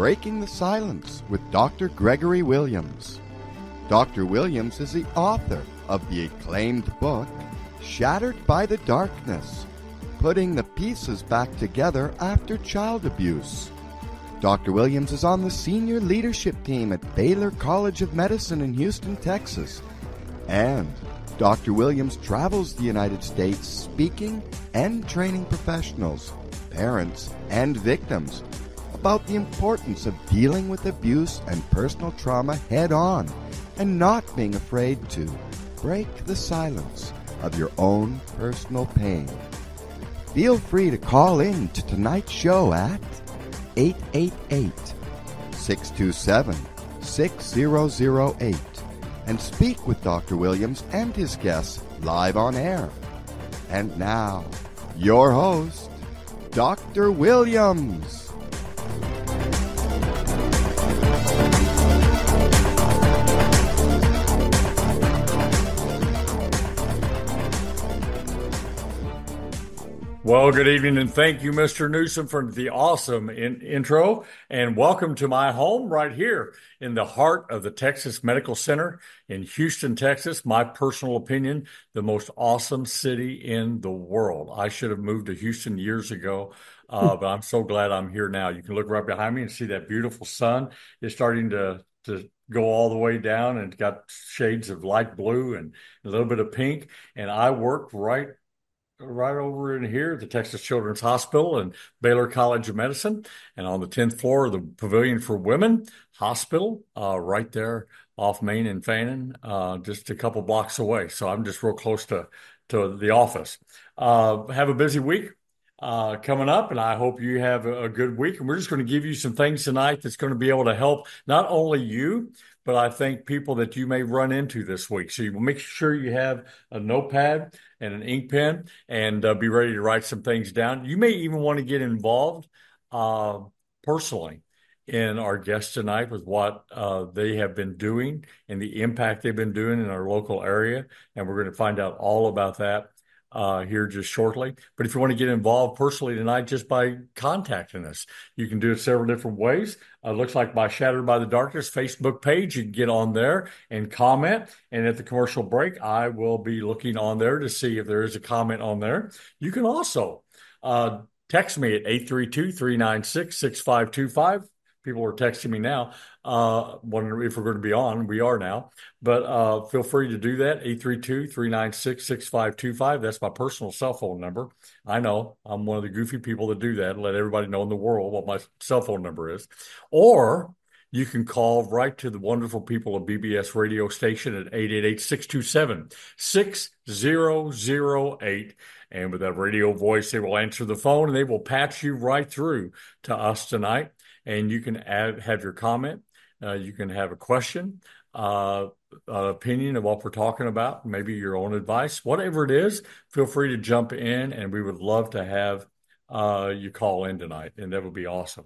Breaking the Silence with Dr. Gregory Williams. Dr. Williams is the author of the acclaimed book, Shattered by the Darkness, Putting the Pieces Back Together After Child Abuse. Dr. Williams is on the senior leadership team at Baylor College of Medicine in Houston, Texas. And Dr. Williams travels the United States speaking and training professionals, parents, and victims about the importance of dealing with abuse and personal trauma head-on and not being afraid to break the silence of your own personal pain. Feel free to call in to tonight's show at 888-627-6008 and speak with Dr. Williams and his guests live on air. And now, your host, Dr. Williams. Well, good evening, and thank you, Mr. Newsom, for the awesome intro, and welcome to my home right here in the heart of the Texas Medical Center in Houston, Texas. My personal opinion, the most awesome city in the world. I should have moved to Houston years ago, but I'm so glad I'm here now. You can look right behind me and see that beautiful sun is starting to go all the way down, and it's got shades of light blue and a little bit of pink, and I work right over in here at the Texas Children's Hospital and Baylor College of Medicine, and on the 10th floor of the Pavilion for Women Hospital, right there off Main and Fannin, just a couple blocks away. So I'm just real close to the office. Have a busy week coming up, and I hope you have a good week. And we're just going to give you some things tonight that's going to be able to help not only you, but I think people that you may run into this week. So you will make sure you have a notepad and an ink pen and be ready to write some things down. You may even want to get involved personally in our guests tonight with what they have been doing and the impact they've been doing in our local area. And we're going to find out all about that here just shortly. But if you want to get involved personally tonight, just by contacting us, you can do it several different ways. Looks like my Shattered by the Darkness Facebook page. You can get on there and comment. And at the commercial break, I will be looking on there to see if there is a comment on there. You can also text me at 832-396-6525. People are texting me now, wondering if we're going to be on. We are now. But feel free to do that, 832-396-6525. That's my personal cell phone number. I know I'm one of the goofy people that do that and let everybody know in the world what my cell phone number is. Or you can call right to the wonderful people of BBS radio station at 888-627-6008. And with that radio voice, they will answer the phone and they will patch you right through to us tonight. And you can have your comment. You can have a question, an opinion of what we're talking about, maybe your own advice, whatever it is. Feel free to jump in, and we would love to have you call in tonight, and that would be awesome.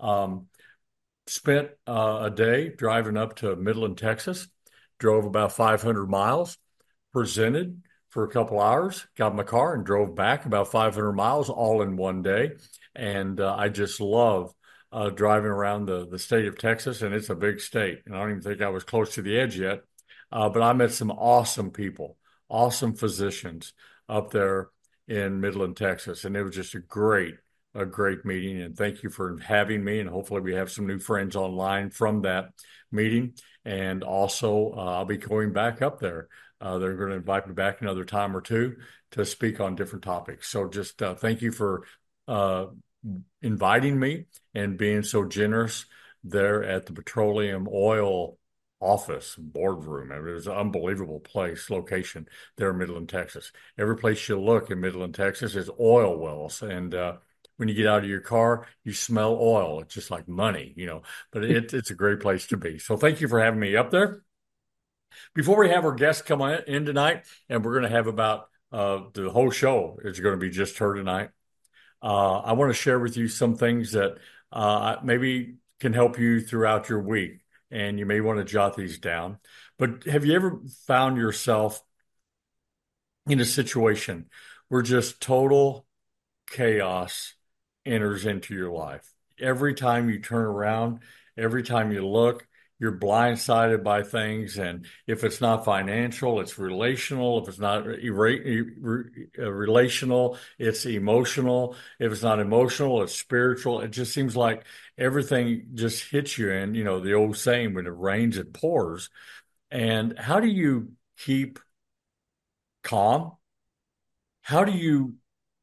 Spent a day driving up to Midland, Texas. Drove about 500 miles. Presented for a couple hours. Got in my car and drove back about 500 miles, all in one day. And I just love driving around the state of Texas, and it's a big state. And I don't even think I was close to the edge yet. But I met some awesome people, awesome physicians up there in Midland, Texas. And it was just a great meeting. And thank you for having me. And hopefully we have some new friends online from that meeting. And also I'll be going back up there. They're going to invite me back another time or two to speak on different topics. So just thank you for inviting me and being so generous there at the Petroleum Oil office, boardroom. It was an unbelievable location there in Midland, Texas. Every place you look in Midland, Texas is oil wells. And when you get out of your car, you smell oil. It's just like money, but it's a great place to be. So thank you for having me up there. Before we have our guests come in tonight, and we're going to have about the whole show is going to be just her tonight. I want to share with you some things that maybe can help you throughout your week, and you may want to jot these down. But have you ever found yourself in a situation where just total chaos enters into your life? every time you turn around, every time you look, you're blindsided by things. And if it's not financial, it's relational. If it's not relational, it's emotional. If it's not emotional, it's spiritual. It just seems like everything just hits you. And, the old saying, when it rains, it pours. And how do you keep calm? How do you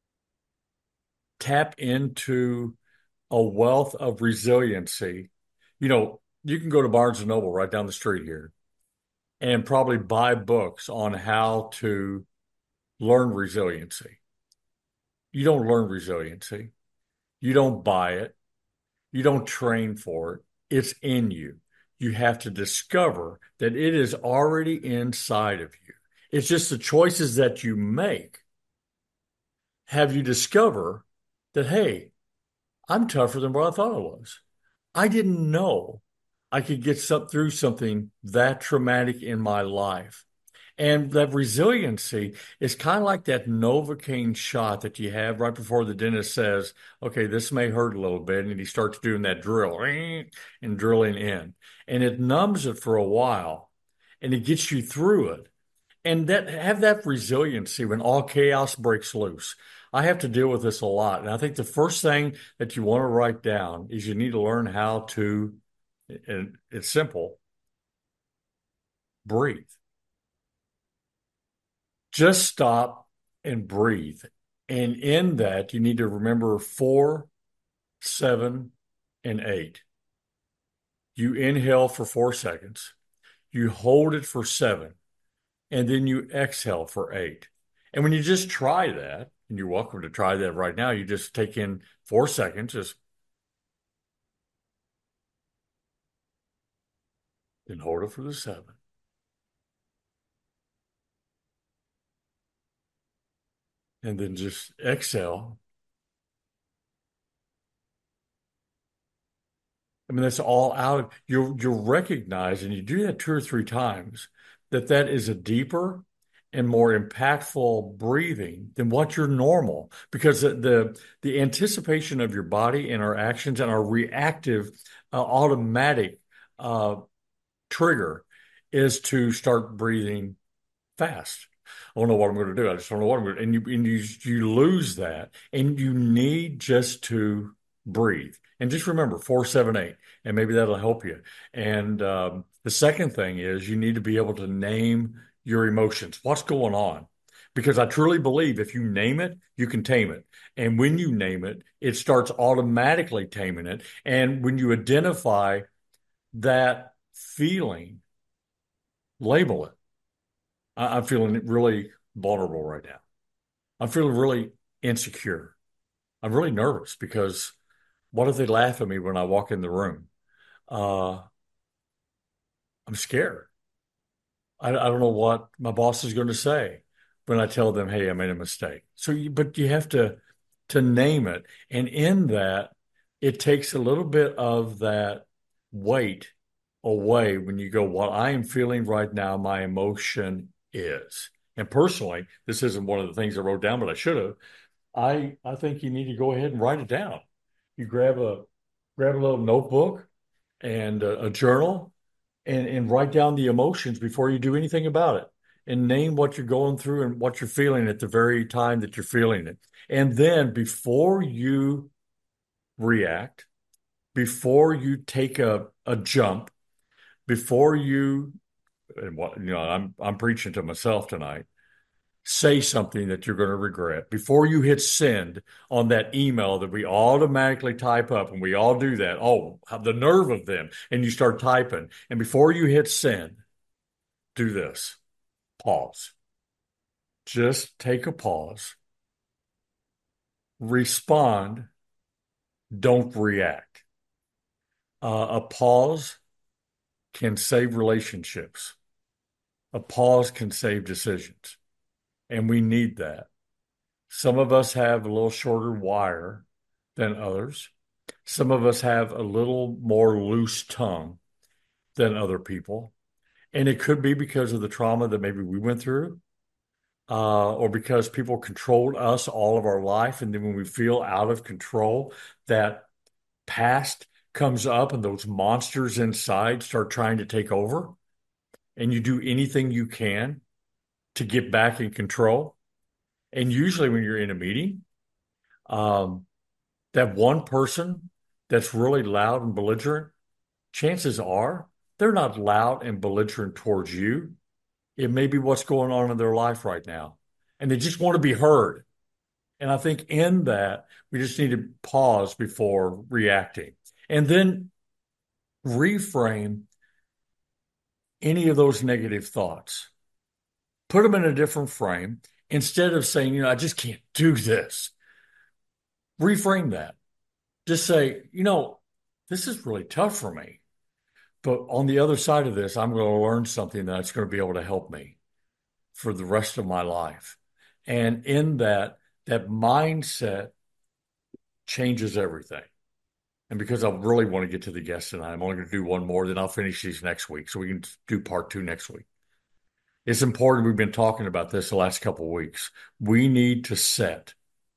tap into a wealth of resiliency? You can go to Barnes and Noble right down the street here and probably buy books on how to learn resiliency. You don't learn resiliency. You don't buy it. You don't train for it. It's in you. You have to discover that it is already inside of you. It's just the choices that you make have you discover that, hey, I'm tougher than what I thought I was. I didn't know I could get through something that traumatic in my life. And that resiliency is kind of like that Novocaine shot that you have right before the dentist says, okay, this may hurt a little bit. And he starts doing that drill and drilling in. And it numbs it for a while and it gets you through it. And that have that resiliency when all chaos breaks loose. I have to deal with this a lot. And I think the first thing that you want to write down is you need to learn how to, and it's simple, breathe. Just stop and breathe. And in that, you need to remember 4, 7, and 8. You inhale for 4 seconds, you hold it for 7, and then you exhale for 8. And when you just try that, and you're welcome to try that right now, you just take in 4 seconds, just then hold it for the 7. And then just exhale. I mean, that's all out. You'll recognize, and you do that 2 or 3 times, that is a deeper and more impactful breathing than what your normal, because the anticipation of your body and our actions and our reactive automatic uh, trigger is to start breathing fast. I don't know what I'm going to do. I just don't know what I'm going to do. And you lose that, and you need just to breathe. And just remember 4, 7, 8, and maybe that'll help you. And the second thing is you need to be able to name your emotions. What's going on? Because I truly believe if you name it, you can tame it. And when you name it, it starts automatically taming it. And when you identify that feeling, label it. I'm feeling really vulnerable right now. I'm feeling really insecure. I'm really nervous because what if they laugh at me when I walk in the room? Uh, I'm scared. I don't know what my boss is going to say when I tell them, hey, I made a mistake. But you have to name it. And in that, it takes a little bit of that weight away when you go, what I am feeling right now, my emotion is. And personally, this isn't one of the things I wrote down, but I should have. I think you need to go ahead and write it down. You grab a little notebook and a journal and write down the emotions before you do anything about it and name what you're going through and what you're feeling at the very time that you're feeling it. And then before you react, before you take a jump, before you and what I'm preaching to myself tonight. Say something that you're going to regret before you hit send on that email that we automatically type up, and we all do that. Oh, the nerve of them. And you start typing. And before you hit send, do this. Pause. Just take a pause. Respond. Don't react. A pause can save relationships. A pause can save decisions. And we need that. Some of us have a little shorter wire than others. Some of us have a little more loose tongue than other people. And it could be because of the trauma that maybe we went through, or because people controlled us all of our life. And then when we feel out of control, that past comes up and those monsters inside start trying to take over, and you do anything you can to get back in control. And usually when you're in a meeting, um, that one person that's really loud and belligerent, chances are they're not loud and belligerent towards you. It may be what's going on in their life right now. And they just want to be heard. And I think in that, we just need to pause before reacting and then reframe any of those negative thoughts. Put them in a different frame. Instead of saying, I just can't do this, reframe that. Just say, this is really tough for me. But on the other side of this, I'm going to learn something that's going to be able to help me for the rest of my life. And in that mindset changes everything. And because I really want to get to the guest tonight, I'm only going to do one more, then I'll finish these next week so we can do part 2 next week. It's important. We've been talking about this the last couple of weeks. We need to set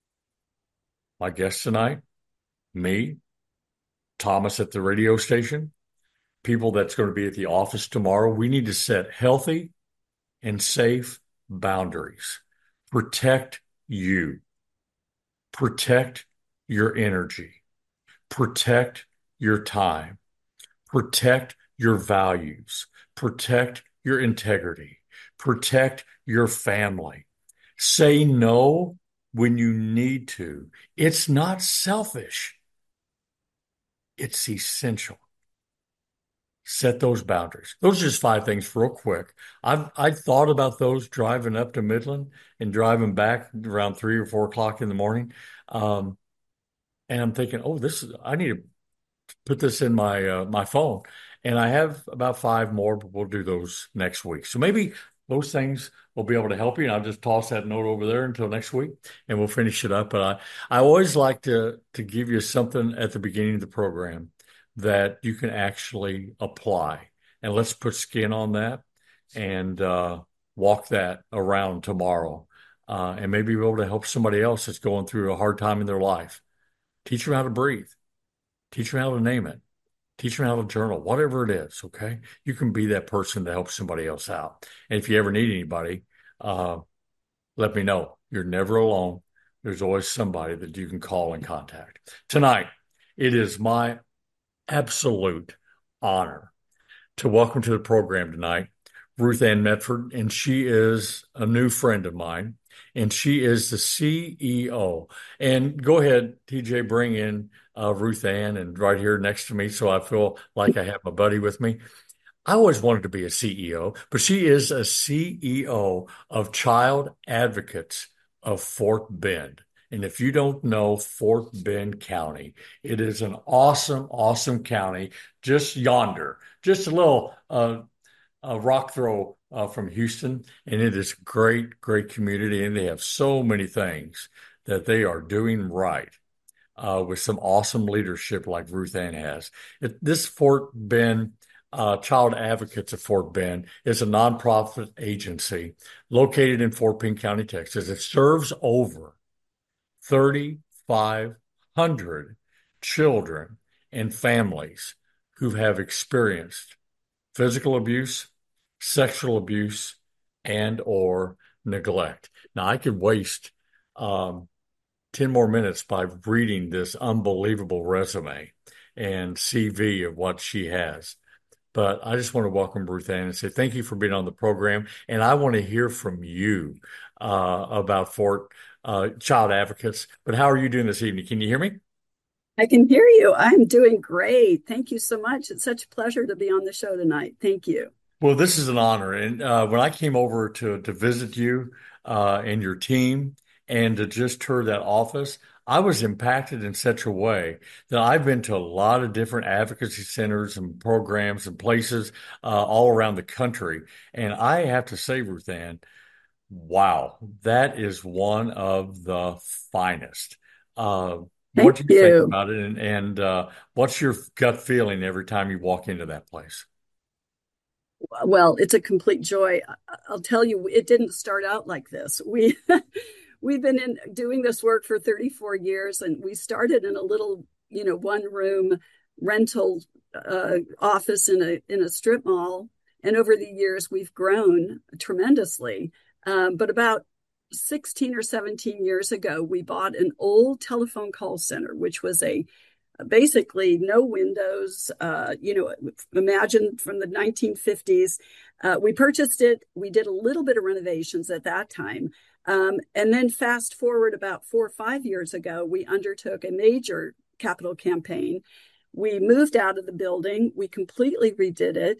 my guest tonight, me, Thomas at the radio station, people that's going to be at the office tomorrow. We need to set healthy and safe boundaries. Protect you. Protect your energy. Protect your time. Protect your values. Protect your integrity. Protect your family. Say no when you need to. It's not selfish. It's essential. Set those boundaries. Those are just 5 things real quick. I thought about those driving up to Midland and driving back around 3 or 4 o'clock in the morning. And I'm thinking, I need to put this in my phone. And I have about 5 more, but we'll do those next week. So maybe those things will be able to help you. And I'll just toss that note over there until next week and we'll finish it up. But I always like to give you something at the beginning of the program that you can actually apply. And let's put skin on that and walk that around tomorrow. And maybe be able to help somebody else that's going through a hard time in their life. Teach them how to breathe. Teach them how to name it. Teach them how to journal, whatever it is, okay? You can be that person to help somebody else out. And if you ever need anybody, let me know. You're never alone. There's always somebody that you can call and contact. Tonight, it is my absolute honor to welcome to the program tonight Ruth Ann Medford, and she is a new friend of mine, and she is the CEO. And go ahead, TJ, bring in Ruth Ann, and right here next to me, so I feel like I have my buddy with me. I always wanted to be a CEO, but she is a CEO of Child Advocates of Fort Bend. And if you don't know Fort Bend County, it is an awesome, awesome county just yonder, just a little rock throw from Houston. And it is a great, great community. And they have so many things that they are doing right with some awesome leadership like Ruth Ann has. This Fort Bend Child Advocates of Fort Bend is a nonprofit agency located in Fort Bend County, Texas. It serves over 3,500 children and families who have experienced physical abuse, sexual abuse, and or neglect. Now, I could waste 10 more minutes by reading this unbelievable resume and CV of what she has. But I just want to welcome Ruth Ann and say thank you for being on the program. And I want to hear from you about Fort Child Advocates. But how are you doing this evening? Can you hear me? I can hear you. I'm doing great. Thank you so much. It's such a pleasure to be on the show tonight. Thank you. Well, this is an honor. And when I came over to visit you and your team and to just tour that office, I was impacted in such a way that I've been to a lot of different advocacy centers and programs and places all around the country. And I have to say, Ruth Ann, wow, that is one of the finest. What Thank do you think you. about it? And what's your gut feeling every time you walk into that place? Well, it's a complete joy. I'll tell you, it didn't start out like this. We've been doing this work for 34 years, and we started in a little one room rental office in a strip mall. And over the years, we've grown tremendously. But about 16 or 17 years ago, we bought an old telephone call center, which was basically no windows, imagine from the 1950s. We purchased it. We did a little bit of renovations at that time. And then fast forward about 4 or 5 years ago, we undertook a major capital campaign. We moved out of the building. We completely redid it.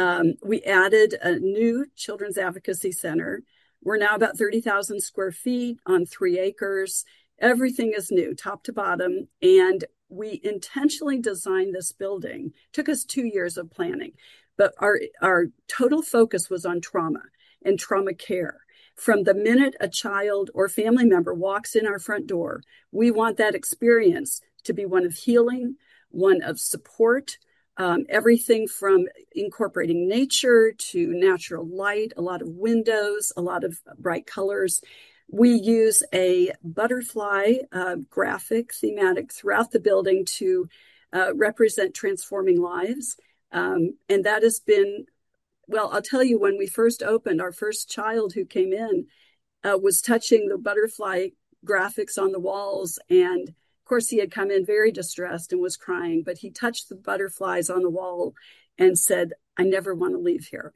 We added a new children's advocacy center. We're now about 30,000 square feet on 3 acres. Everything is new, top to bottom. And we intentionally designed this building. It took us 2 years of planning, but our total focus was on trauma and trauma care. From the minute a child or family member walks in our front door, we want that experience to be one of healing, one of support, everything from incorporating nature to natural light, a lot of windows, a lot of bright colors. We use a butterfly graphic thematic throughout the building to represent transforming lives. And that has been, well, I'll tell you, when we first opened, our first child who came in was touching the butterfly graphics on the walls. And of course, he had come in very distressed and was crying, but he touched the butterflies on the wall and said, "I never want to leave here."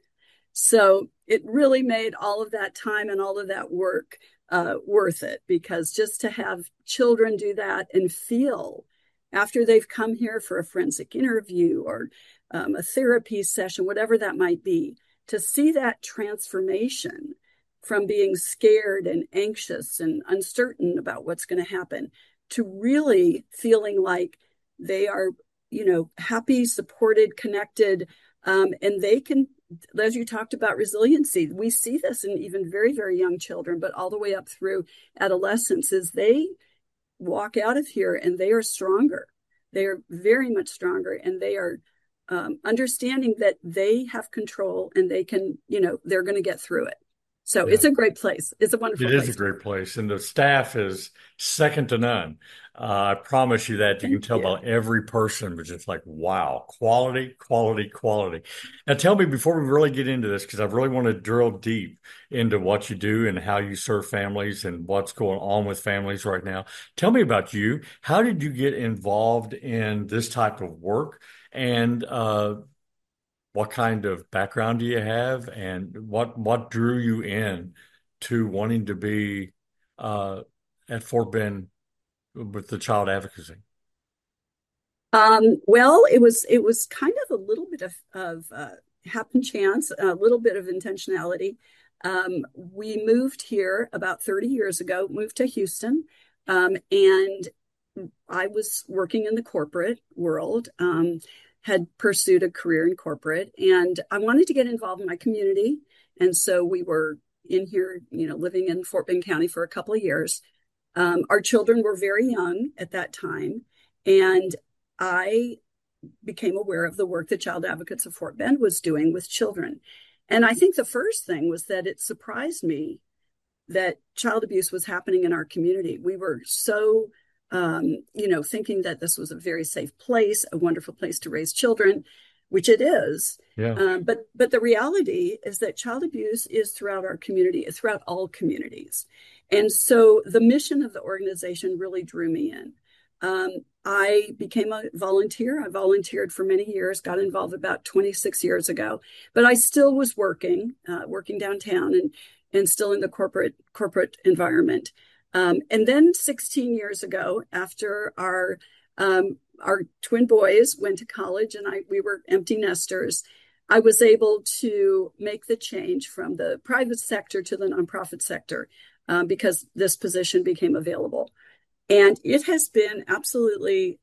So it really made all of that time and all of that work worth it, because just to have children do that and feel after they've come here for a forensic interview or a therapy session, whatever that might be, to see that transformation from being scared and anxious and uncertain about what's going to happen to really feeling like they are, happy, supported, connected, and they can, as you talked about resiliency, we see this in even very, very young children, but all the way up through adolescence, as they walk out of here and they are stronger. They are very much stronger, and they are understanding that they have control and they can, they're going to get through it. So yeah. It's a great place. It's a wonderful place. It is a great place. And the staff is second to none. I promise you that. You can tell by every person, but just like, wow, quality, quality, quality. Now tell me, before we really get into this, because I really want to drill deep into what you do and how you serve families and what's going on with families right now. Tell me about you. How did you get involved in this type of work? And what kind of background do you have, and what drew you in to wanting to be at Fort Bend with the child advocacy? Well, it was kind of a little bit of happen chance, a little bit of intentionality. We moved here about 30 years ago, moved to Houston, and I was working in the corporate world. Had pursued a career in corporate, and I wanted to get involved in my community. And so we were in here, living in Fort Bend County for a couple of years. Our children were very young at that time, and I became aware of the work that Child Advocates of Fort Bend was doing with children. And I think the first thing was that it surprised me that child abuse was happening in our community. We were so thinking that this was a very safe place, a wonderful place to raise children, which it is. Yeah. But the reality is that child abuse is throughout our community, throughout all communities. And so the mission of the organization really drew me in. I became a volunteer. I volunteered for many years, got involved about 26 years ago, but I still was working downtown and still in the corporate environment. And then 16 years ago, after our twin boys went to college and we were empty nesters, I was able to make the change from the private sector to the nonprofit sector because this position became available. And it has been absolutely,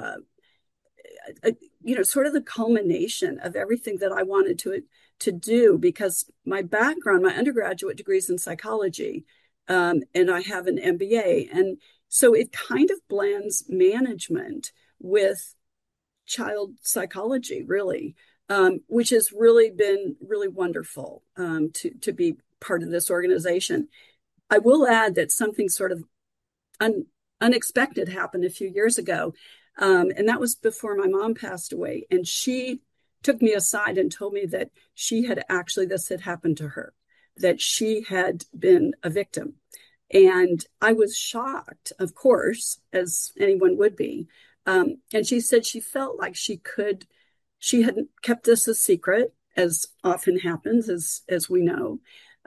sort of the culmination of everything that I wanted to do, because my background, my undergraduate degree is in psychology. And I have an MBA. And so it kind of blends management with child psychology, really, which has really been really wonderful to be part of this organization. I will add that something sort of unexpected happened a few years ago. And that was before my mom passed away. And she took me aside and told me that this had happened to her, that she had been a victim. And I was shocked, of course, as anyone would be. And she said she felt like she hadn't kept this a secret, as often happens, as we know,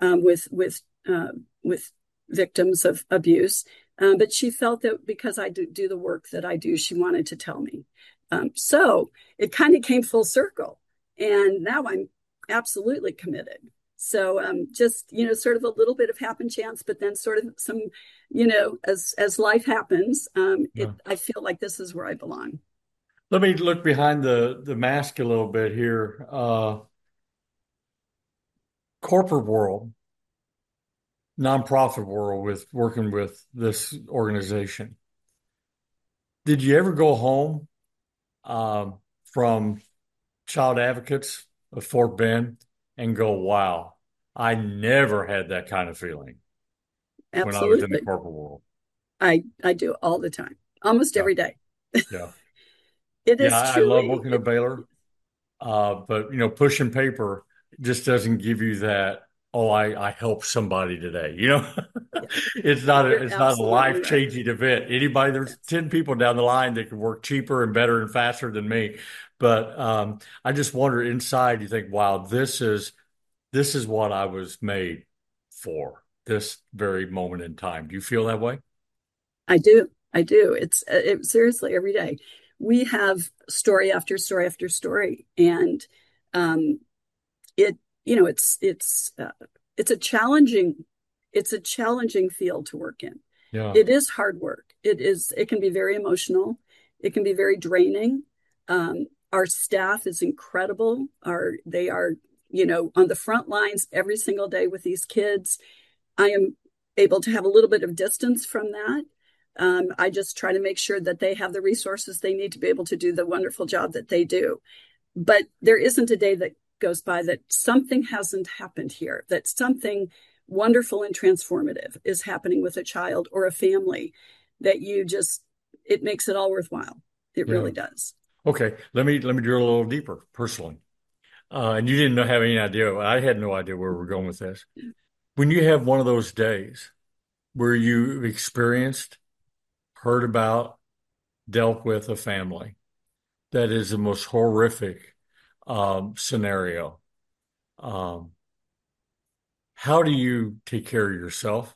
with victims of abuse. But she felt that because I do the work that I do, she wanted to tell me. So it kind of came full circle. And now I'm absolutely committed. So just, sort of a little bit of happen chance, but then sort of some, as life happens, I feel like this is where I belong. Let me look behind the mask a little bit here. Corporate world, nonprofit world, with working with this organization. Did you ever go home from Child Advocates of Fort Bend and go, wow, I never had that kind of feeling when I was in the Absolutely. corporate world? I do all the time, almost Yeah, every day. yeah, It yeah. is I love truly, working at Baylor, but pushing paper just doesn't give you that. Oh, I helped somebody today. yeah, It's not you're a absolutely life right. changing event. Anybody, there's Yes. 10 people down the line that could work cheaper and better and faster than me. But I just wonder inside, you think, wow, this is what I was made for this very moment in time. Do you feel that way? I do. I do. Seriously every day. We have story after story after story, and um, it it's a challenging field to work in. Yeah, It is hard work. It can be very emotional. It can be very draining. Our staff is incredible. They are, on the front lines every single day with these kids. I am able to have a little bit of distance from that. I just try to make sure that they have the resources they need to be able to do the wonderful job that they do. But there isn't a day that goes by that something hasn't happened here, that something wonderful and transformative is happening with a child or a family that it makes it all worthwhile. It yeah. really does. Okay, let me drill a little deeper personally. And you didn't have any idea. I had no idea where we're going with this. When you have one of those days where you experienced, heard about, dealt with a family that is the most horrific scenario, um, how do you take care of yourself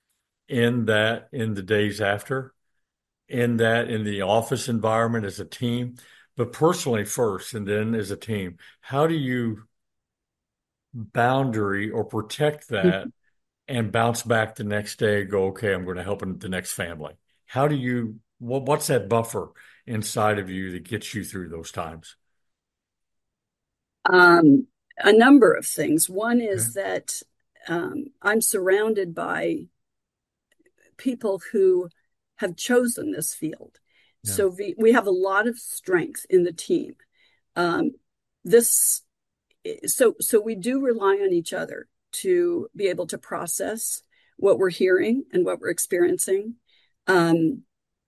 in the days after, in the office environment as a team, but personally first and then as a team? How do you boundary or protect that and bounce back the next day and go, okay, I'm going to help the next family? How do you, what's that buffer inside of you that gets you through those times? Um, a number of things. One Okay. is that I'm surrounded by people who have chosen this field. Yeah. So we have a lot of strength in the team. Um, this so we do rely on each other to be able to process what we're hearing and what we're experiencing. Um,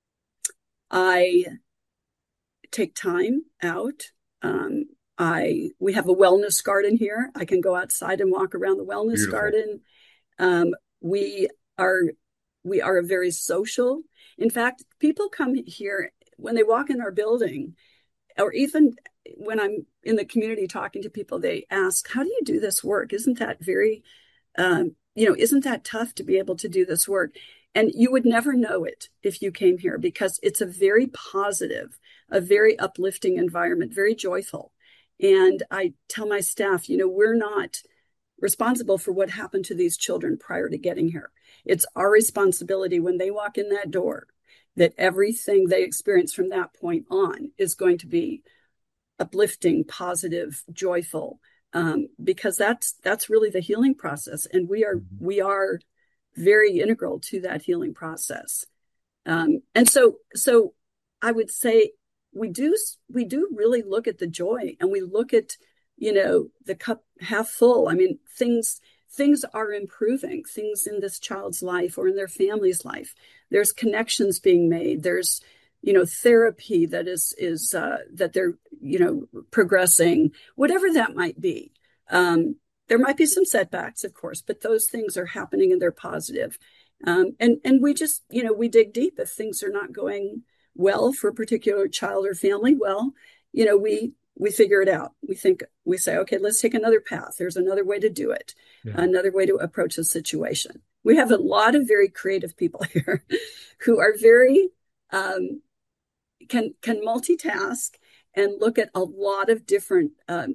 I take time out. We have a wellness garden here. I can go outside and walk around the wellness Beautiful. garden. We are a very social. In fact, people come here when they walk in our building, or even when I'm in the community talking to people, they ask, "How do you do this work? Isn't that isn't that tough to be able to do this work?" And you would never know it if you came here because it's a very positive, a very uplifting environment, very joyful. And I tell my staff, we're not responsible for what happened to these children prior to getting here. It's our responsibility when they walk in that door that everything they experience from that point on is going to be uplifting, positive, joyful, because that's really the healing process, and Mhm. we are very integral to that healing process. And so I would say we do really look at the joy, and we look at the cup half full. I mean, things are improving, things in this child's life or in their family's life. There's connections being made. therapy that is that they're, progressing, whatever that might be. There might be some setbacks, of course, but those things are happening and they're positive. And we just, we dig deep if things are not going well for a particular child or family. Well, we figure it out. We say, okay, let's take another path. There's another way to do it, another way to approach a situation. We have a lot of very creative people here who are very, can multitask and look at a lot of different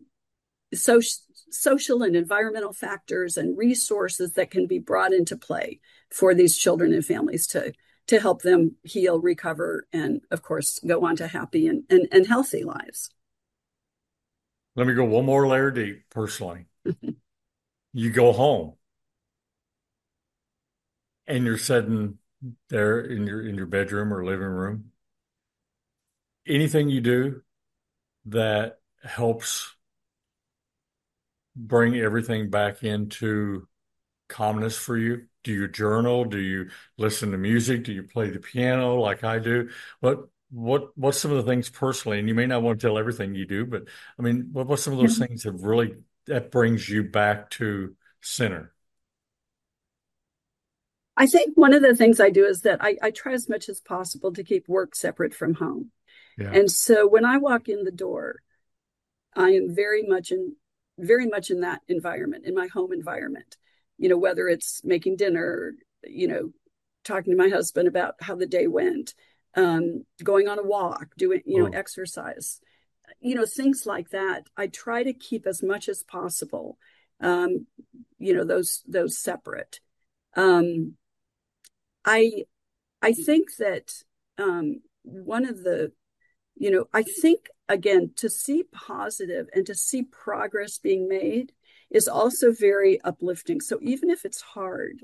social and environmental factors and resources that can be brought into play for these children and families to help them heal, recover, and of course, go on to happy and healthy lives. Let me go one more layer deep personally. You go home and you're sitting there in your bedroom or living room. Anything you do that helps bring everything back into calmness for you? Do you journal? Do you listen to music? Do you play the piano like I do? What's some of the things personally, and you may not want to tell everything you do, but I mean, what's some of those things that brings you back to center? I think one of the things I do is that I try as much as possible to keep work separate from home. Yeah. And so when I walk in the door, I am very much in that environment, in my home environment, whether it's making dinner, talking to my husband about how the day went, going on a walk, doing, exercise, things like that. I try to keep as much as possible, those separate. I think that one of the, I think, again, to see positive and to see progress being made is also very uplifting. So even if it's hard,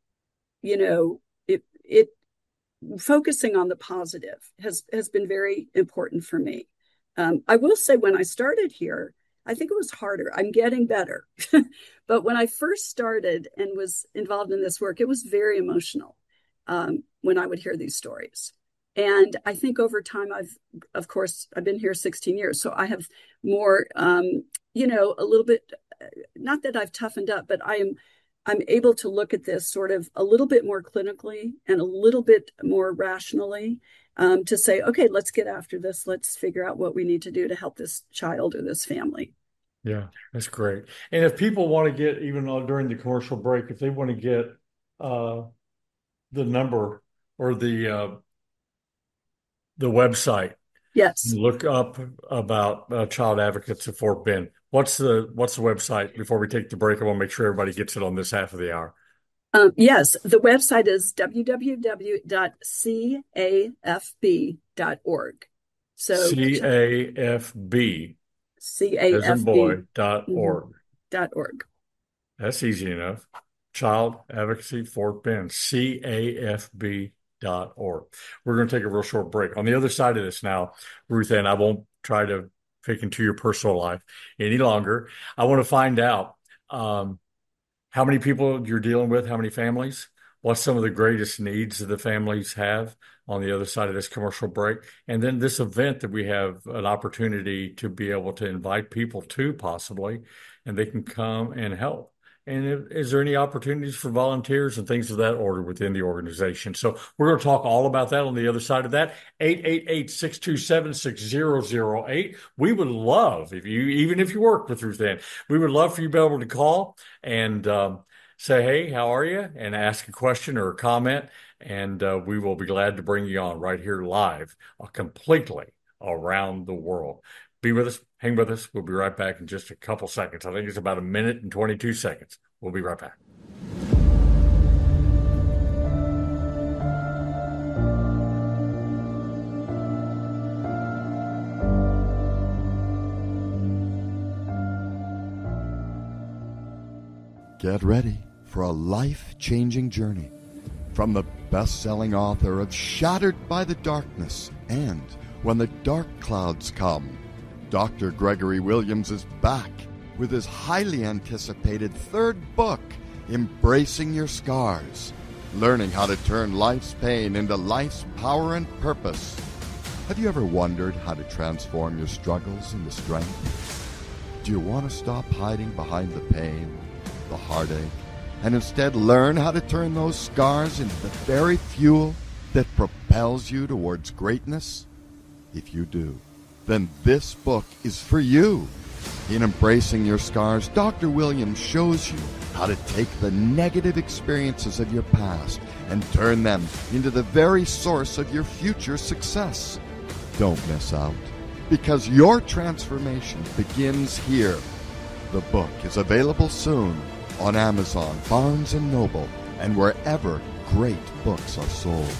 it focusing on the positive has been very important for me. I will say when I started here, I think it was harder. I'm getting better. But when I first started and was involved in this work, it was very emotional when I would hear these stories. And I think over time, I've been here 16 years, so I have more, a little bit, not that I've toughened up, but I'm able to look at this sort of a little bit more clinically and a little bit more rationally to say, okay, let's get after this. Let's figure out what we need to do to help this child or this family. Yeah, that's great. And if people want to get, even during the commercial break, if they want to get the number or the website, yes, look up about Child Advocates of Fort Bend. What's the website? Before we take the break, I want to make sure everybody gets it on this half of the hour. Yes, the website is www.cafb.org. So CAFB. CAFB. As in boy.org. .org. That's easy enough. Child Advocacy Fort Bend. CAFB.org. We're going to take a real short break. On the other side of this now, Ruth Ann, I won't try to pick into your personal life any longer. I want to find out how many people you're dealing with, how many families, what some of the greatest needs that the families have on the other side of this commercial break. And then this event that we have an opportunity to be able to invite people to possibly, and they can come and help. And is there any opportunities for volunteers and things of that order within the organization? So we're going to talk all about that on the other side of that. 888-627-6008. We would love, even if you work with Ruth Ann, we would love for you to be able to call and say, hey, how are you? And ask a question or a comment. And we will be glad to bring you on right here live, completely around the world. Be with us. Hang with us. We'll be right back in just a couple seconds. I think it's about 1 minute and 22 seconds. We'll be right back. Get ready for a life-changing journey from the best-selling author of Shattered by the Darkness and When the Dark Clouds Come. Dr. Gregory Williams is back with his highly anticipated third book, Embracing Your Scars, learning how to turn life's pain into life's power and purpose. Have you ever wondered how to transform your struggles into strength? Do you want to stop hiding behind the pain, the heartache, and instead learn how to turn those scars into the very fuel that propels you towards greatness? If you do, then this book is for you. In Embracing Your Scars, Dr. Williams shows you how to take the negative experiences of your past and turn them into the very source of your future success. Don't miss out, because your transformation begins here. The book is available soon on Amazon, Barnes & Noble, and wherever great books are sold.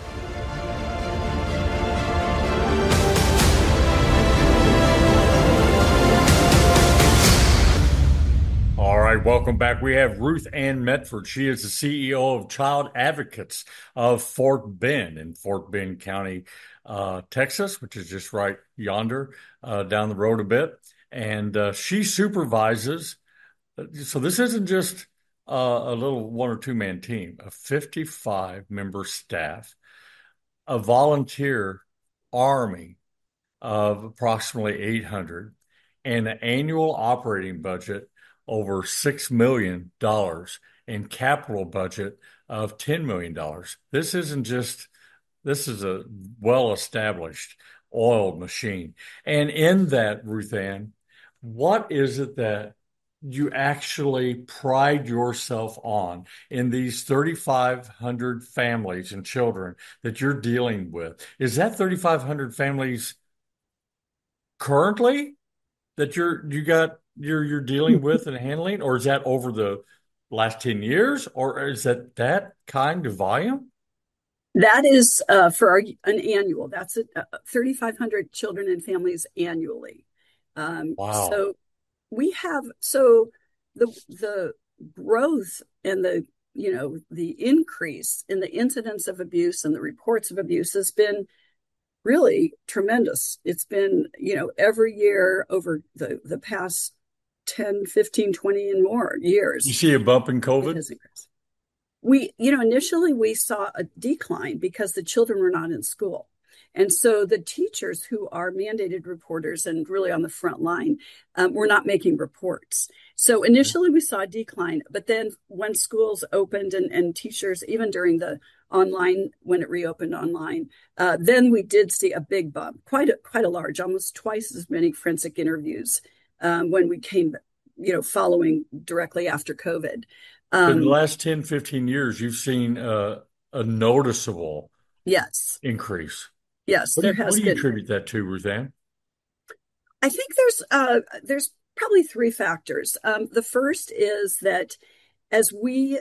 All right, welcome back. We have Ruth Ann Medford. She is the CEO of Child Advocates of Fort Bend in Fort Bend County, Texas, which is just right yonder, down the road a bit. And she supervises. So this isn't just a little 1 or 2 man team, a 55-member staff, a volunteer army of approximately 800, and an annual operating budget over $6 million and capital budget of $10 million. This is a well-established oiled machine. And in that, Ruth Ann, what is it that you actually pride yourself on in these 3,500 families and children that you're dealing with? Is that 3,500 families currently that you're dealing with and handling, or is that over the last 10 years, or is that kind of volume? That is for an annual. That's 3,500 children and families annually. Wow. So we have the growth and the increase in the incidence of abuse and the reports of abuse has been really tremendous. It's been, every year over the past 10, 15, 20 and more years. You see a bump in COVID? It has increased. Initially we saw a decline because the children were not in school. And so the teachers who are mandated reporters and really on the front line were not making reports. So initially we saw a decline, but then when schools opened and teachers, even during the online, when it reopened online, then we did see a big bump, quite a large, almost twice as many forensic interviews when we came, following directly after COVID. In the last 10, 15 years, you've seen a noticeable increase. Yes, What do you attribute that to, Ruth Ann? I think there's probably 3 factors. The first is that as we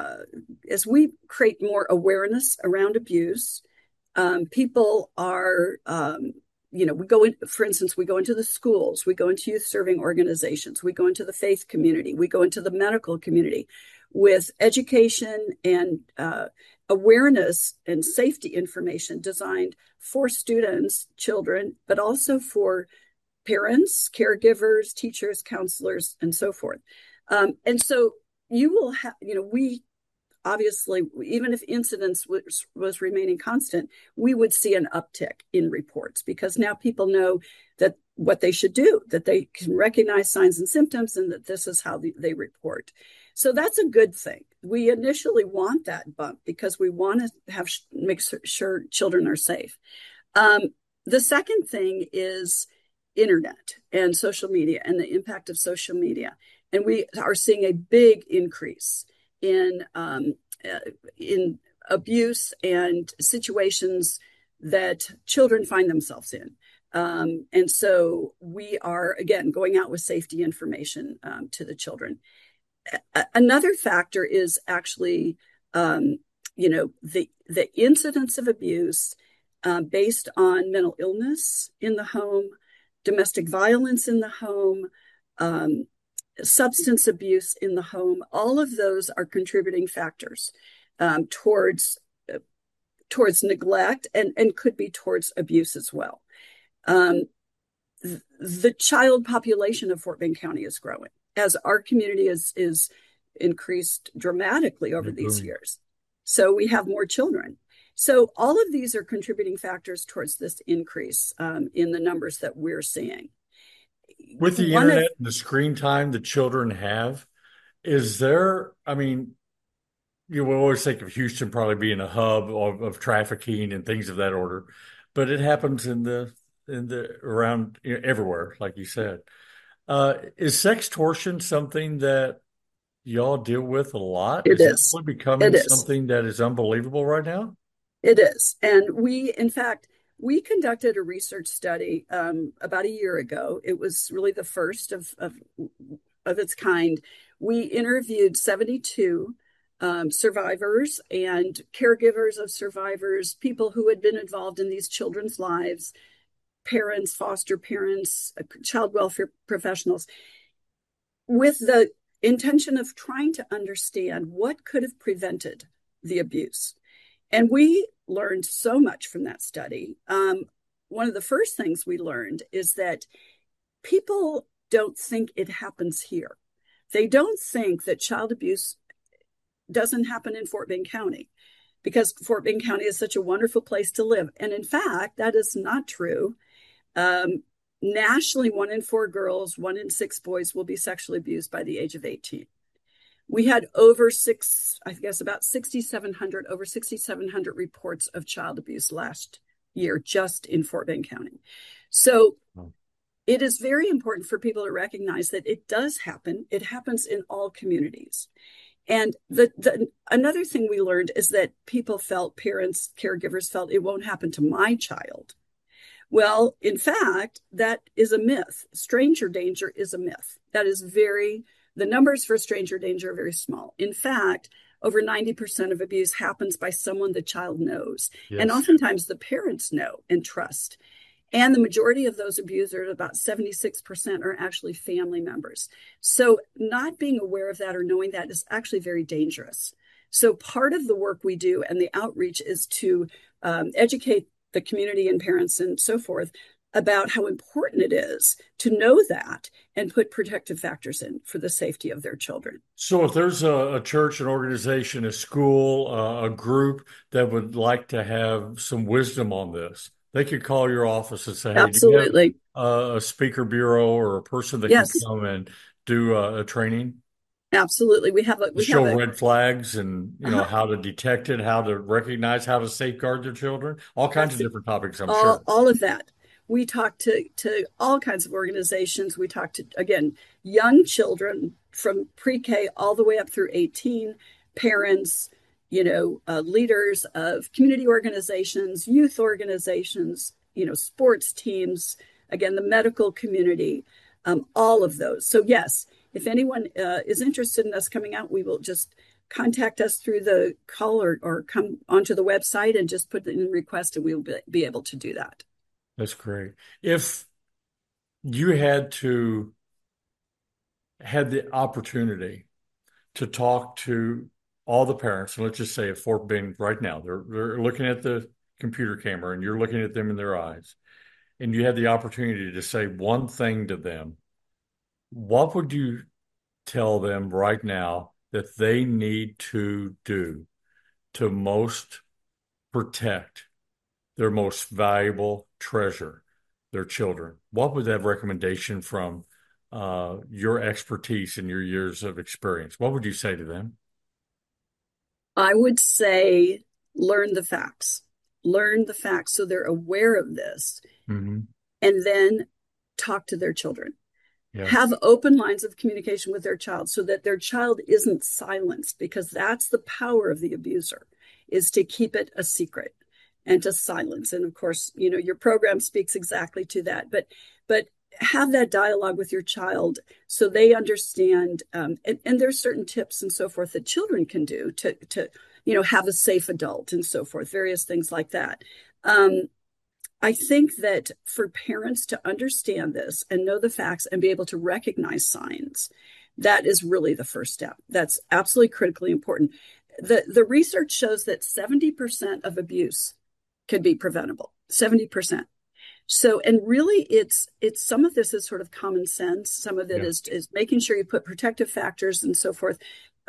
create more awareness around abuse, people are, we go in, for instance, we go into the schools, we go into youth serving organizations, we go into the faith community, we go into the medical community with education and awareness and safety information designed for students, children, but also for parents, caregivers, teachers, counselors, and so forth. And so you will have, we obviously, even if incidence was remaining constant, we would see an uptick in reports because now people know that what they should do, that they can recognize signs and symptoms, and that this is how they report. So that's a good thing. We initially want that bump because we want to make sure children are safe. The second thing is internet and social media and the impact of social media. And we are seeing a big increase in abuse and situations that children find themselves in. And so we are, again, going out with safety information to the children. Another factor is actually, the incidence of abuse based on mental illness in the home, domestic violence in the home, substance abuse in the home. All of those are contributing factors towards neglect and could be towards abuse as well. The child population of Fort Bend County is growing as our community is increased dramatically over these years. So we have more children. So all of these are contributing factors towards this increase in the numbers that we're seeing. With the internet and the screen time that children have, is there, I mean, you will always think of Houston probably being a hub of trafficking and things of that order, but it happens in the around everywhere, like you said. Is sextortion something that y'all deal with a lot? It Is that is. really becoming It is. something that is unbelievable right now? It is. And in fact, we conducted a research study about a year ago. It was really the first of its kind. We interviewed 72 survivors and caregivers of survivors, people who had been involved in these children's lives, parents, foster parents, child welfare professionals, with the intention of trying to understand what could have prevented the abuse. And we learned so much from that study. One of the first things we learned is that people don't think it happens here. They don't think that child abuse doesn't happen in Fort Bend County because Fort Bend County is such a wonderful place to live. And in fact, that is not true. Nationally, 1 in 4 girls, 1 in 6 boys will be sexually abused by the age of 18. We had over 6,700 reports of child abuse last year just in Fort Bend County. So it is very important for people to recognize that it does happen. It happens in all communities. And another thing we learned is that people felt, parents, caregivers felt, it won't happen to my child. Well, in fact, that is a myth. Stranger danger is a myth. The numbers for stranger danger are very small. In fact, over 90% of abuse happens by someone the child knows. Yes. And oftentimes the parents know and trust. And the majority of those abusers, about 76%, are actually family members. So not being aware of that or knowing that is actually very dangerous. So part of the work we do and the outreach is to educate the community and parents and so forth about how important it is to know that and put protective factors in for the safety of their children. So if there's a church, an organization, a school, a group that would like to have some wisdom on this, they could call your office and say, hey, absolutely. Do you have a speaker bureau or a person that yes. can come and do a training? Absolutely. We have show red flags and how to detect it, how to recognize, how to safeguard their children, all kinds of different topics, I'm sure. All of that. We talk to all kinds of organizations. We talk to, again, young children from pre-K all the way up through 18, parents, leaders of community organizations, youth organizations, sports teams, again, the medical community, all of those. So yes, if anyone is interested in us coming out, we will just contact us through the call or come onto the website and just put in a request and we'll be able to do that. That's great. If you had the opportunity to talk to all the parents, and let's just say at Fort Bend right now, they're looking at the computer camera and you're looking at them in their eyes, and you had the opportunity to say one thing to them, what would you tell them right now that they need to do to most protect their most valuable treasure, their children? What would that recommendation from your expertise and your years of experience, what would you say to them? I would say learn the facts so they're aware of this, and then talk to their children. Yeah. Have open lines of communication with their child so that their child isn't silenced, because that's the power of the abuser, is to keep it a secret and to silence. And of course, your program speaks exactly to that, but have that dialogue with your child so they understand. And there's certain tips and so forth that children can do to have a safe adult and so forth, various things like that. I think that for parents to understand this and know the facts and be able to recognize signs, that is really the first step. That's absolutely critically important. The research shows that 70% of abuse could be preventable, 70%. So, and really it's some of this is sort of common sense. Some of it is making sure you put protective factors and so forth.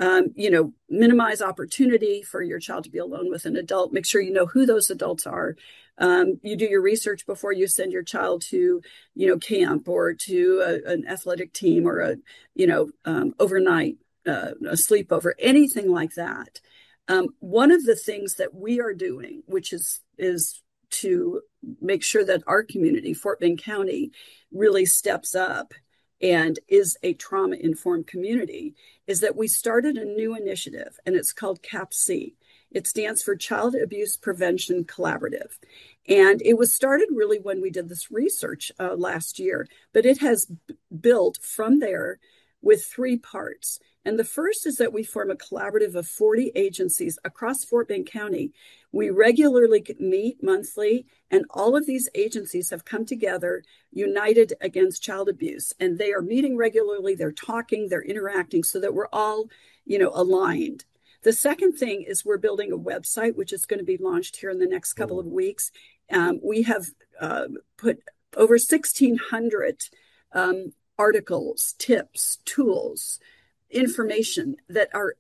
minimize opportunity for your child to be alone with an adult. Make sure you know who those adults are. You do your research before you send your child to, camp or to an athletic team or overnight, a sleepover, anything like that. One of the things that we are doing, which is to make sure that our community, Fort Bend County, really steps up and is a trauma-informed community, is that we started a new initiative, and it's called CAPC. It stands for Child Abuse Prevention Collaborative. And it was started really when we did this research last year, but it has built from there with 3 parts. And the first is that we form a collaborative of 40 agencies across Fort Bend County. We regularly meet monthly, and all of these agencies have come together, united against child abuse. And they are meeting regularly, they're talking, they're interacting so that we're all, aligned. The second thing is we're building a website, which is going to be launched here in the next couple of weeks. We have put over 1,600 articles, tips, tools, information that are,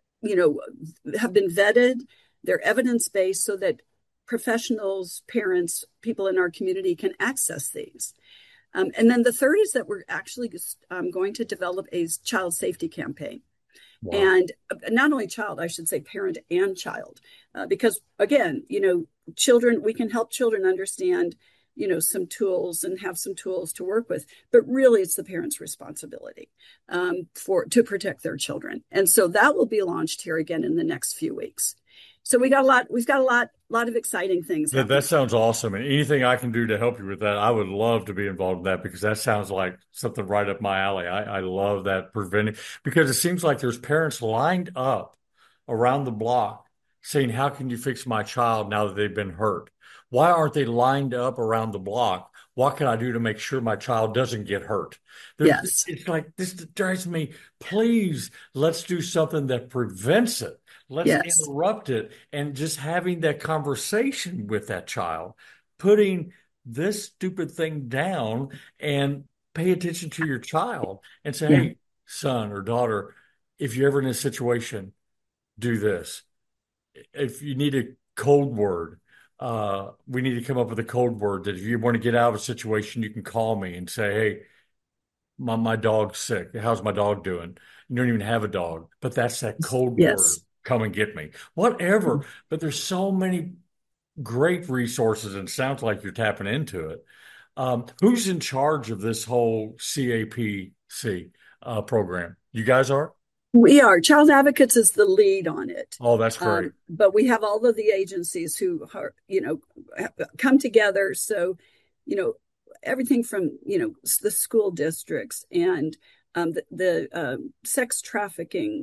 have been vetted, they're evidence-based so that professionals, parents, people in our community can access these. And then the third is that we're actually going to develop a child safety campaign. Wow. And not only child, I should say parent and child, because again, children, we can help children understand some tools and have some tools to work with, but really it's the parents' responsibility to protect their children. And so that will be launched here again in the next few weeks. So we've got a lot of exciting things. That sounds awesome. And anything I can do to help you with that, I would love to be involved in that, because that sounds like something right up my alley. I love that preventing, because it seems like there's parents lined up around the block saying, how can you fix my child now that they've been hurt? Why aren't they lined up around the block? What can I do to make sure my child doesn't get hurt? Yes. It's like, this drives me, please, let's do something that prevents it. Let's interrupt it. And just having that conversation with that child, putting this stupid thing down and pay attention to your child and say, hey, son or daughter, if you're ever in a situation, do this. If you need a code word, we need to come up with a code word that if you want to get out of a situation, you can call me and say, hey, my dog's sick. How's my dog doing? You don't even have a dog, but that's that code word. Come and get me. Whatever. But there's so many great resources, and it sounds like you're tapping into it. Who's in charge of this whole CAPC program? You guys are? We are. Child Advocates is the lead on it. Oh, that's great. But we have all of the agencies who are, come together. So, everything from, the school districts and the sex trafficking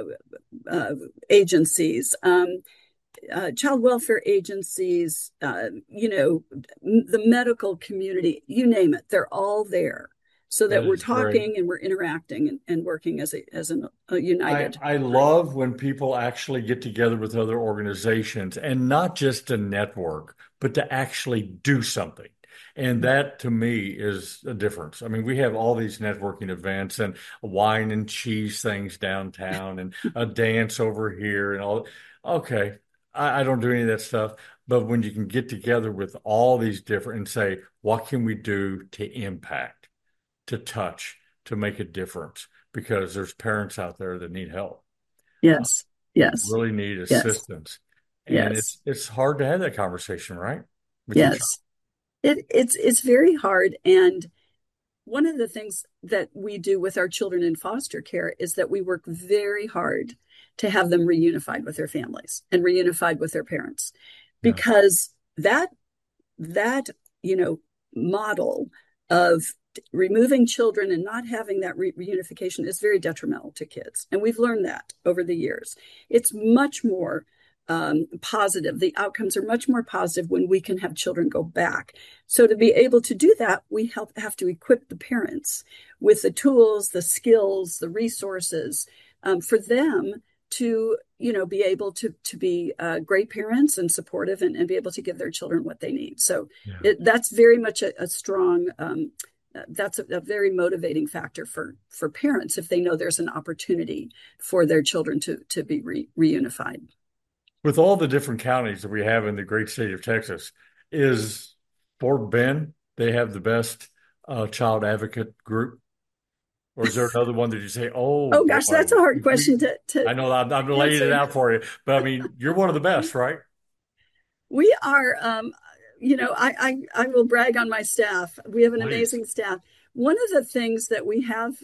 agencies, child welfare agencies, the medical community, you name it, they're all there. So that we're talking great. And we're interacting and working as a united. I love when people actually get together with other organizations, and not just to network, but to actually do something. And that to me is a difference. I mean, we have all these networking events and wine and cheese things downtown and a dance over here and all. Okay, I don't do any of that stuff. But when you can get together with all these different and say, what can we do to impact, to touch, to make a difference? Because there's parents out there that need help. Yes. Really need assistance. And it's hard to have that conversation, right? Yes. It's very hard. And one of the things that we do with our children in foster care is that we work very hard to have them reunified with their families and reunified with their parents, because that model of removing children and not having that reunification is very detrimental to kids. And we've learned that over the years. It's much more positive. The outcomes are much more positive when we can have children go back. So to be able to do that, we have to equip the parents with the tools, the skills, the resources for them to, be able to be great parents and supportive and be able to give their children what they need. So that's very much a strong that's a very motivating factor for parents if they know there's an opportunity for their children to be reunified. With all the different counties that we have in the great state of Texas, is Fort Bend, they have the best child advocate group? Or is there another one that you say, oh, Oh gosh, that's a hard question to I know I'm laying it out for you, but I mean, you're one of the best, right? We are, I will brag on my staff. We have an Please. amazing staff. One of the things that we have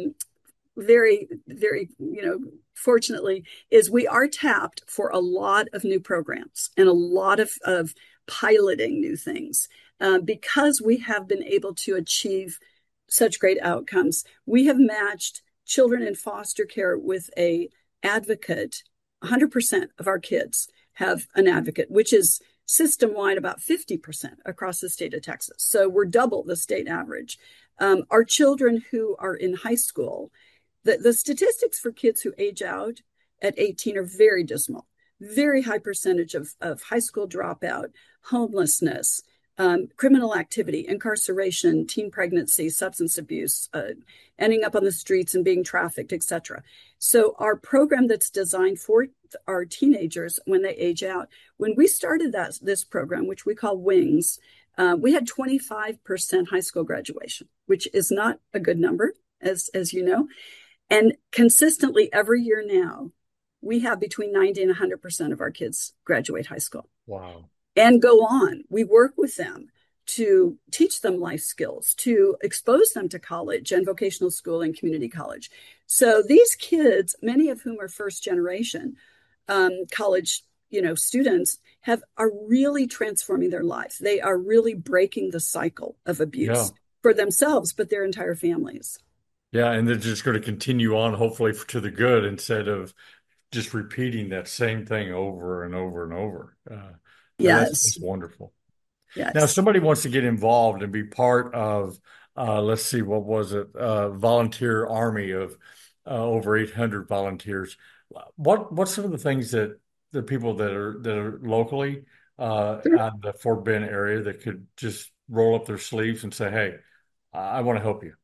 very, very, fortunately, is we are tapped for a lot of new programs and a lot of piloting new things because we have been able to achieve such great outcomes. We have matched children in foster care with a advocate. 100% of our kids have an advocate, which is system-wide about 50% across the state of Texas. So we're double the state average. Our children who are in high school, the statistics for kids who age out at 18 are very dismal. Very high percentage of high school dropout, homelessness, criminal activity, incarceration, teen pregnancy, substance abuse, ending up on the streets and being trafficked, etc. So our program that's designed for our teenagers when they age out, when we started this program, which we call WINGS, we had 25% high school graduation, which is not a good number, as you know. And consistently every year now, we have between 90 and 100% of our kids graduate high school. Wow. And go on. We work with them to teach them life skills, to expose them to college and vocational school and community college. So these kids, many of whom are first generation college, students, are really transforming their lives. They are really breaking the cycle of abuse for themselves, but their entire families. Yeah, and they're just going to continue on, hopefully, to the good instead of just repeating that same thing over and over and over. That's wonderful. Yes. Now, if somebody wants to get involved and be part of, let's see, what was it? Volunteer army of over 800 volunteers. What's some of the things that the people that are locally out the Fort Bend area that could just roll up their sleeves and say, "Hey, I want to help you."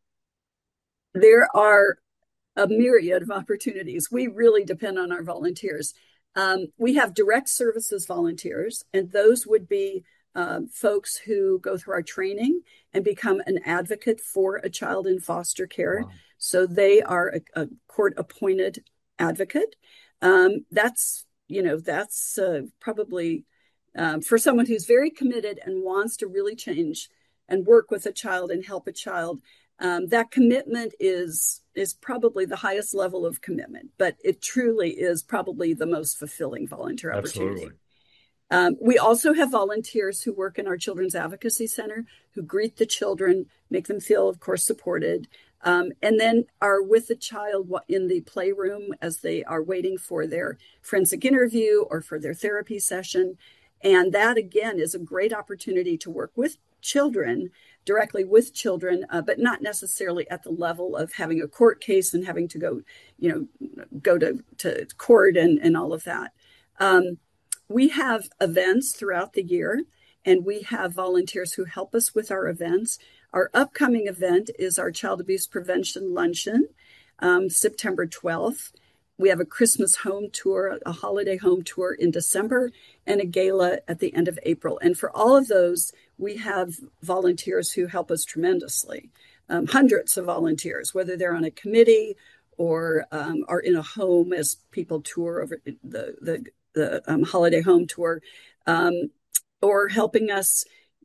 There are a myriad of opportunities. We really depend on our volunteers. We have direct services volunteers, and those would be folks who go through our training and become an advocate for a child in foster care. Wow. So they are a court-appointed advocate. That's probably for someone who's very committed and wants to really change and work with a child and help a child. That commitment is probably the highest level of commitment, but it truly is probably the most fulfilling volunteer opportunity. We also have volunteers who work in our Children's Advocacy Center, who greet the children, make them feel, of course, supported, and then are with the child in the playroom as they are waiting for their forensic interview or for their therapy session. And that, again, is a great opportunity to work with children, directly with children, but not necessarily at the level of having a court case and having to go to court and all of that. We have events throughout the year, and we have volunteers who help us with our events. Our upcoming event is our Child Abuse Prevention Luncheon, September 12th. We have a Christmas home tour, a holiday home tour in December, and a gala at the end of April. And for all of those, we have volunteers who help us tremendously. Hundreds of volunteers, whether they're on a committee or are in a home as people tour over the holiday home tour, or helping us,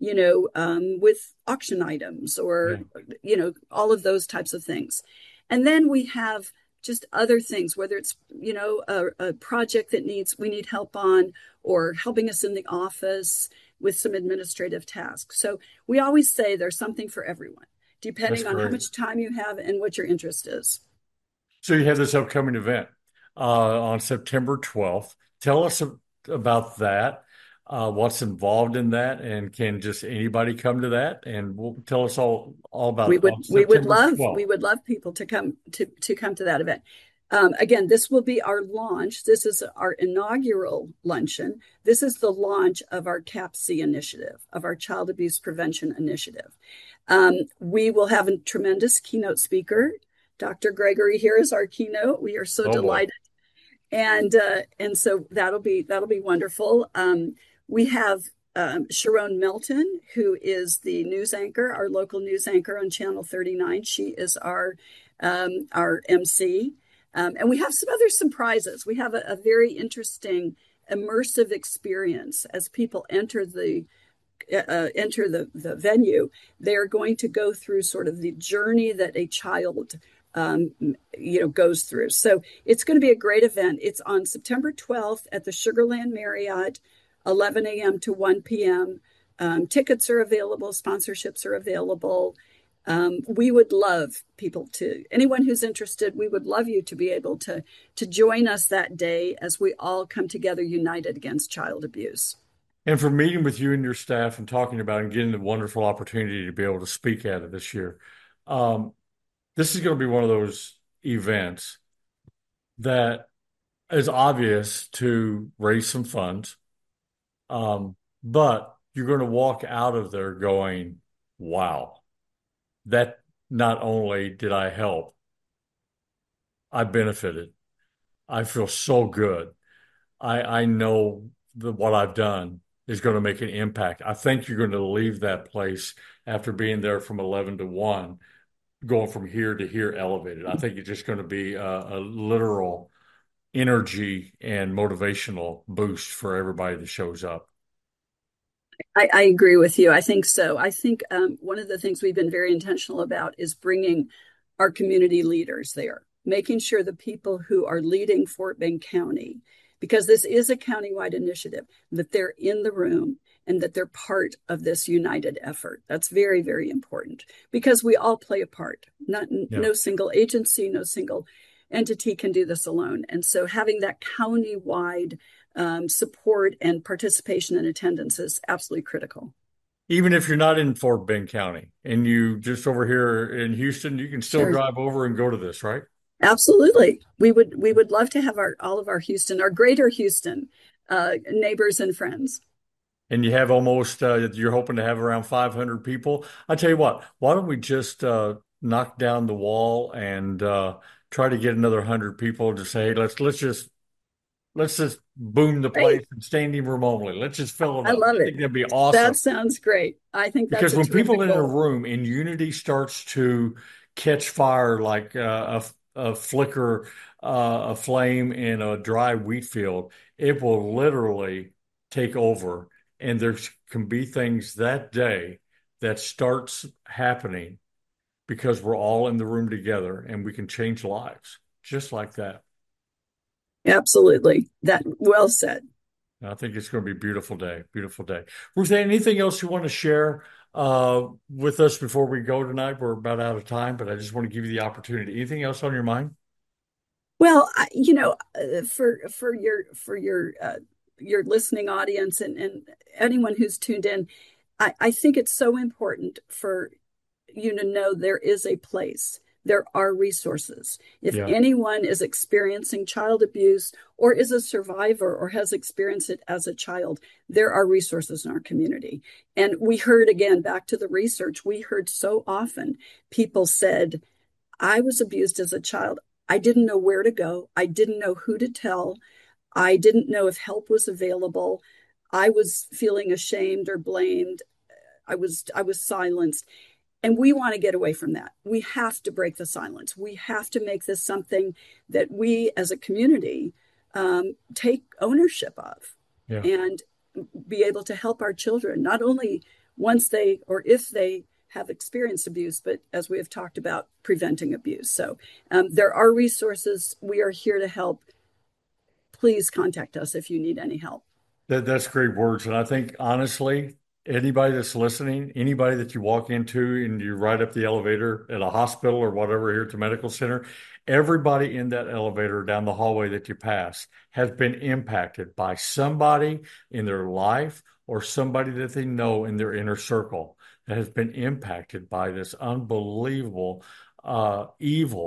with auction items or, all of those types of things. And then we have just other things, whether it's, a project that we need help on, or helping us in the office with some administrative tasks. So we always say there's something for everyone, depending on how much time you have and what your interest is. So you have this upcoming event on September 12th. Tell us about that, what's involved in that, and can just anybody come to that? And tell us all about it. We would love people to come to that event. Again, this will be our launch. This is our inaugural luncheon. This is the launch of our CAPC initiative, of our Child Abuse Prevention Initiative. We will have a tremendous keynote speaker. Dr. Gregory here is our keynote. We are so delighted. And so that'll be wonderful. We have Sharon Melton, who is the news anchor, our local news anchor on Channel 39. She is our MC. And we have some other surprises. We have a very interesting immersive experience as people enter the venue. They're going to go through sort of the journey that a child goes through. So it's going to be a great event. It's on September 12th at the Sugar Land Marriott, 11 a.m. to 1 p.m. Tickets are available, sponsorships are available. We would love anyone who's interested, we would love you to be able to join us that day as we all come together united against child abuse. And for meeting with you and your staff and talking about and getting the wonderful opportunity to be able to speak at it this year. This is going to be one of those events that is obvious to raise some funds, but you're going to walk out of there going, wow, that not only did I help, I benefited. I feel so good. I know that what I've done is going to make an impact. I think you're going to leave that place after being there from 11 to 1. Going from here to here elevated. I think it's just going to be a literal energy and motivational boost for everybody that shows up. I agree with you. I think so. I think one of the things we've been very intentional about is bringing our community leaders there, making sure the people who are leading Fort Bend County, because this is a countywide initiative, that they're in the room and that they're part of this united effort. That's very, very important because we all play a part. No single agency, no single entity can do this alone. And so having that countywide support and participation and attendance is absolutely critical. Even if you're not in Fort Bend County and you just over here in Houston, you can still drive over and go to this, right? Absolutely. We would love to have all of our greater Houston neighbors and friends. And you have almost, you're hoping to have around 500 people. I tell you what, why don't we just knock down the wall and try to get another 100 people to say, hey, let's just boom the place and standing room only. Let's just fill it up. I love it. I think that'd be awesome. That sounds great. I think that's because when people in goal. a room and unity starts to catch fire like a flicker, a flame in a dry wheat field, it will literally take over. And there can be things that day that starts happening because we're all in the room together and we can change lives just like that. Absolutely. Well said. I think it's going to be a beautiful day. Beautiful day. Ruth, anything else you want to share with us before we go tonight? We're about out of time, but I just want to give you the opportunity. Anything else on your mind? Well, for your listening audience and anyone who's tuned in, I think it's so important for you to know there is a place. There are resources. If anyone is experiencing child abuse or is a survivor or has experienced it as a child, there are resources in our community. And we heard, again, back to the research, we heard so often people said, I was abused as a child. I didn't know where to go. I didn't know who to tell. I didn't know if help was available. I was feeling ashamed or blamed. I was silenced. And we want to get away from that. We have to break the silence. We have to make this something that we as a community take ownership of and be able to help our children, not only once they or if they have experienced abuse, but as we have talked about, preventing abuse. So there are resources. We are here to help. Please contact us if you need any help. That's great words. And I think, honestly, anybody that's listening, anybody that you walk into and you ride up the elevator at a hospital or whatever here at the medical center, everybody in that elevator down the hallway that you pass has been impacted by somebody in their life or somebody that they know in their inner circle that has been impacted by this unbelievable evil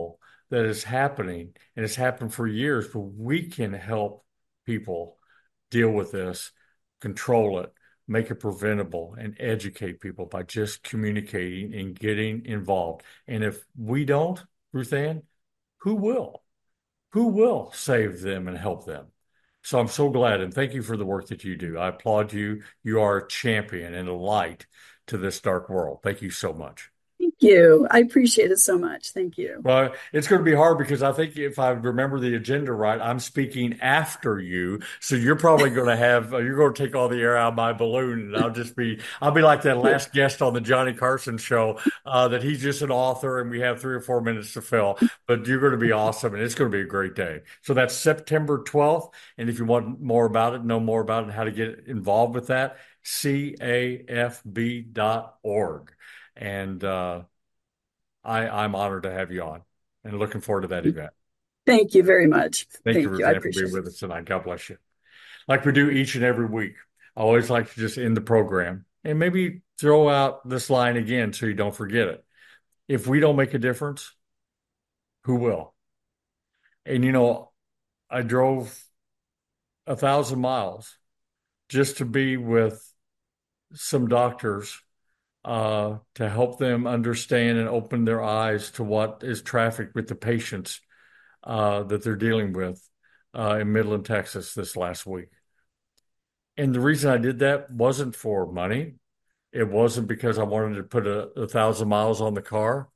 that is happening, and it's happened for years, but we can help people deal with this, control it, make it preventable, and educate people by just communicating and getting involved. And if we don't, Ruth Ann, who will? Who will save them and help them? So I'm so glad, and thank you for the work that you do. I applaud you. You are a champion and a light to this dark world. Thank you so much. Thank you. I appreciate it so much. Thank you. Well, it's going to be hard because I think if I remember the agenda right, I'm speaking after you. So you're probably going to you're going to take all the air out of my balloon, and I'll be like that last guest on the Johnny Carson show, that he's just an author and we have 3 or 4 minutes to fill. But you're going to be awesome, and it's going to be a great day. So that's September 12th. And if you want more about it, know more about it, and how to get involved with that, cafb.org. And I'm honored to have you on and looking forward to that event. Thank you very much. Thank you, Ruth Ann, for being with us tonight. God bless you. Like we do each and every week, I always like to just end the program and maybe throw out this line again so you don't forget it. If we don't make a difference, who will? And I drove 1,000 miles just to be with some doctors to help them understand and open their eyes to what is traffic with the patients that they're dealing with in Midland, Texas this last week. And the reason I did that wasn't for money. It wasn't because I wanted to put 1,000 miles on the car.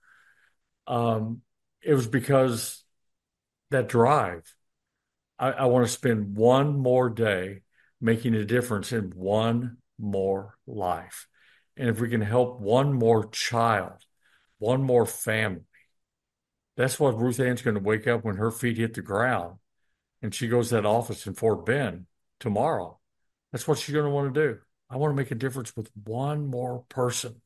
It was because that drive, I want to spend one more day making a difference in one more life. And if we can help one more child, one more family, that's what Ruth Ann's going to wake up when her feet hit the ground and she goes to that office in Fort Bend tomorrow. That's what she's going to want to do. I want to make a difference with one more person.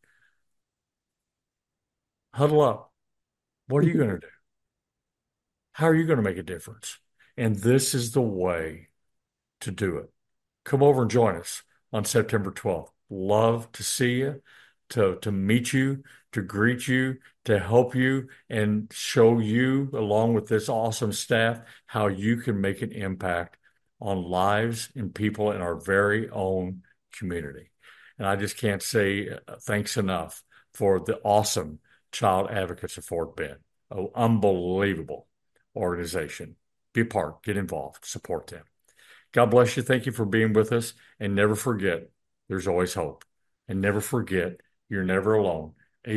Huddle up. What are you going to do? How are you going to make a difference? And this is the way to do it. Come over and join us on September 12th. Love to see you, to meet you, to greet you, to help you, and show you, along with this awesome staff, how you can make an impact on lives and people in our very own community. And I just can't say thanks enough for the awesome Child Advocates of Fort Bend. An unbelievable organization. Be a part, get involved, support them. God bless you. Thank you for being with us. And never forget, there's always hope. And never forget, you're never alone.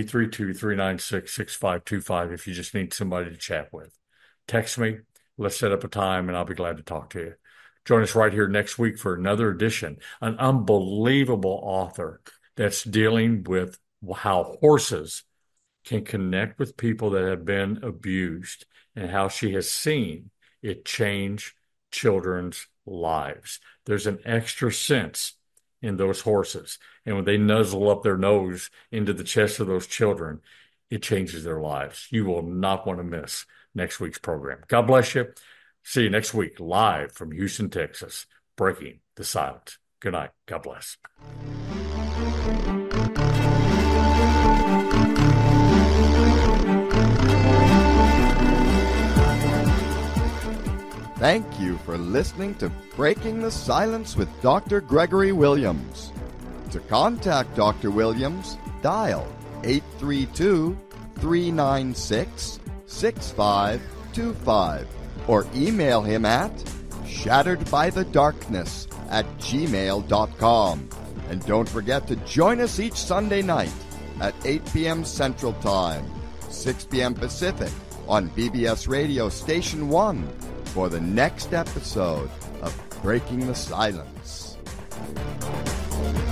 832-396-6525 if you just need somebody to chat with. Text me. Let's set up a time, and I'll be glad to talk to you. Join us right here next week for another edition. An unbelievable author that's dealing with how horses can connect with people that have been abused and how she has seen it change children's lives. There's an extra sense in those horses. And when they nuzzle up their nose into the chest of those children, it changes their lives. You will not want to miss next week's program. God bless you. See you next week, live from Houston, Texas, breaking the silence. Good night. God bless. Thank you for listening to Breaking the Silence with Dr. Gregory Williams. To contact Dr. Williams, dial 832-396-6525 or email him at shatteredbythedarkness@gmail.com. And don't forget to join us each Sunday night at 8 p.m. Central Time, 6 p.m. Pacific on BBS Radio Station 1 for the next episode of Breaking the Silence.